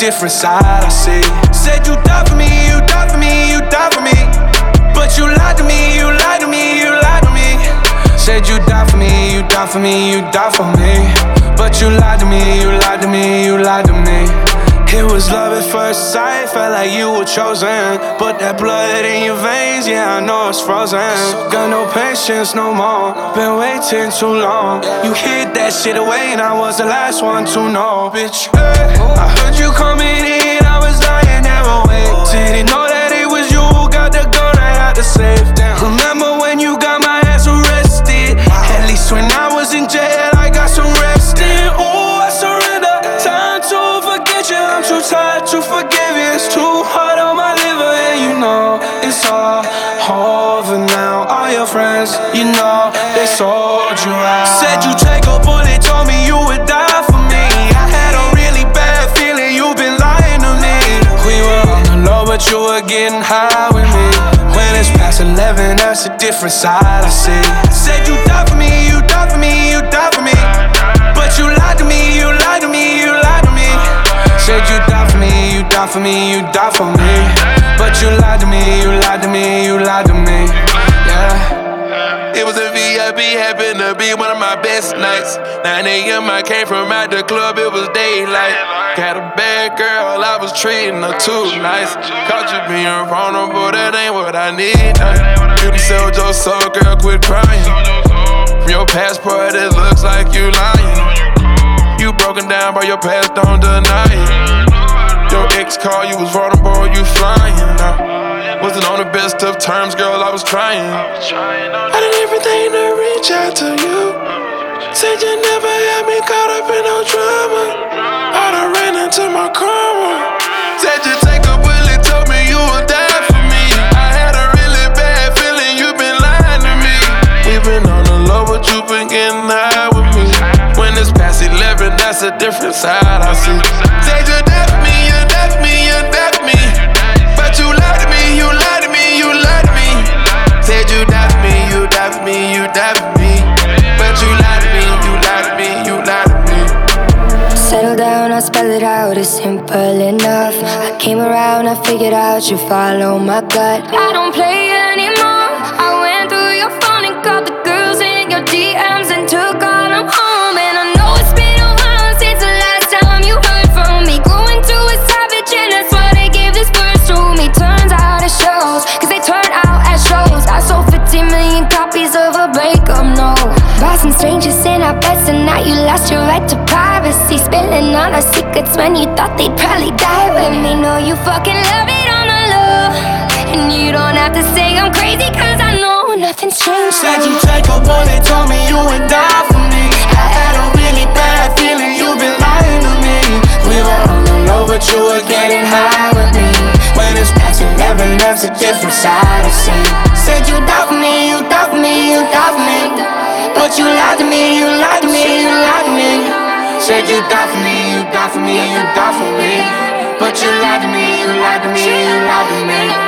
different side I see. Said you died for me, you died for me, you died for me. But you lied to me, you lied to me, you lied to me. Said you died for me, you died for me, you died for me. But you lied to me, you lied to me, you lied to me. It was love at first sight, felt like you were chosen. But that blood in your veins, yeah, I know it's frozen. Got no patience no more, been waiting too long. You hid that shit away and I was the last one to know, bitch. I heard you coming in, I was lying there awake. Didn't know that it was you who got the gun right out the safe. Remember when you got my ass arrested? At least when I was in jail, I got some rest in. Ooh, I surrender, time to forget you. I'm too tired to forgive you. It's too hard on my liver, and you know it's all over now. All your friends, you know, they sold you out. Said you take a bullet, told me you would die for me. I had a really bad feeling you've been lying to me. We were on the low, but you were getting high with me. When it's past 11, that's a different side I see. Said you died for me, you died for me, you died for me. But you lied to me, you lied to me, you lied to me. Said you died for me, you died for me, you died for me. But you lied to me, you lied to me, you lied to me. Yeah. It was a VIP, happened to be one of my best nights. 9 a.m. I came from out the club, it was daylight. Got a bad girl, I was treating her too nice. Caught you being vulnerable, that ain't what I need. You sold your soul, girl, quit crying. From your passport, it looks like you lying. You broken down by your past, don't deny it. Your ex called, you was vulnerable, you flying. Wasn't on the best of terms, girl, I was trying. I did everything to reach out to you. Said you never had me caught up in no drama. I done ran into my karma. Said you take a bullet, told me you would die for me. I had a really bad feeling you been lying to me. We been on the low, but you been getting high with me. When it's past 11, that's a different side I see. Said you died for me, you died for me, you died for me. But you lied to me, you lied to me, you lied to me. Said you died for me, you died for me, you died for me. But you lied to me, you lied to me, you lied to me. Settle down, I'll spell it out, it's simple enough. I came around, I figured out you follow my gut. I don't play anymore. I went through your phone and called the girls in your DMs and took all them home. And I know it's been a while since the last time you heard from me. Grew into a savage and that's why they gave this verse to me. Turns out it shows, cause they turn out as shows. I sold 15 million copies of a breakup, no. Bought some strangers in our beds and now you lost your right to privacy. Spilling all our secrets when you thought they'd probably die with me. Know you fucking love it on the low, and you don't have to say I'm crazy cause I know nothing's changed. Said you take a bullet, told me you would die for me. I had a really bad feeling you've been lying to me. We were on the low, but you were getting high with me. When it's past 11, that's a different side I see. Said you died for me, you died for me, you died for me. But you lied to me, you lied to me, you lied to me. Said you died for me, you died for me, you died for me. But you lied to me, you lied to me, you lied to me.